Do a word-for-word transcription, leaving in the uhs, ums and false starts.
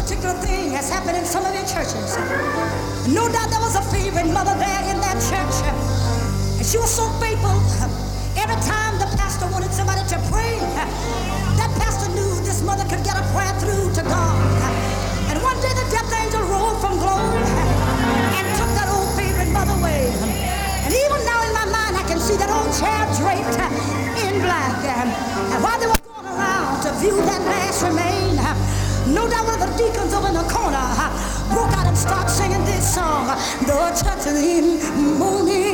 particular thing has happened in some of your churches. No doubt there was a favorite mother there in that church. And she was so faithful. Every time the pastor wanted somebody to pray, that pastor knew this mother could get a prayer through to God. And one day the death angel rolled from glory and took that old favorite mother away. And even now in my mind I can see that old chair draped in black. And while they were going around to view that last remain, no doubt one of the deacons over in the corner broke out and started singing this song. The touch of the morning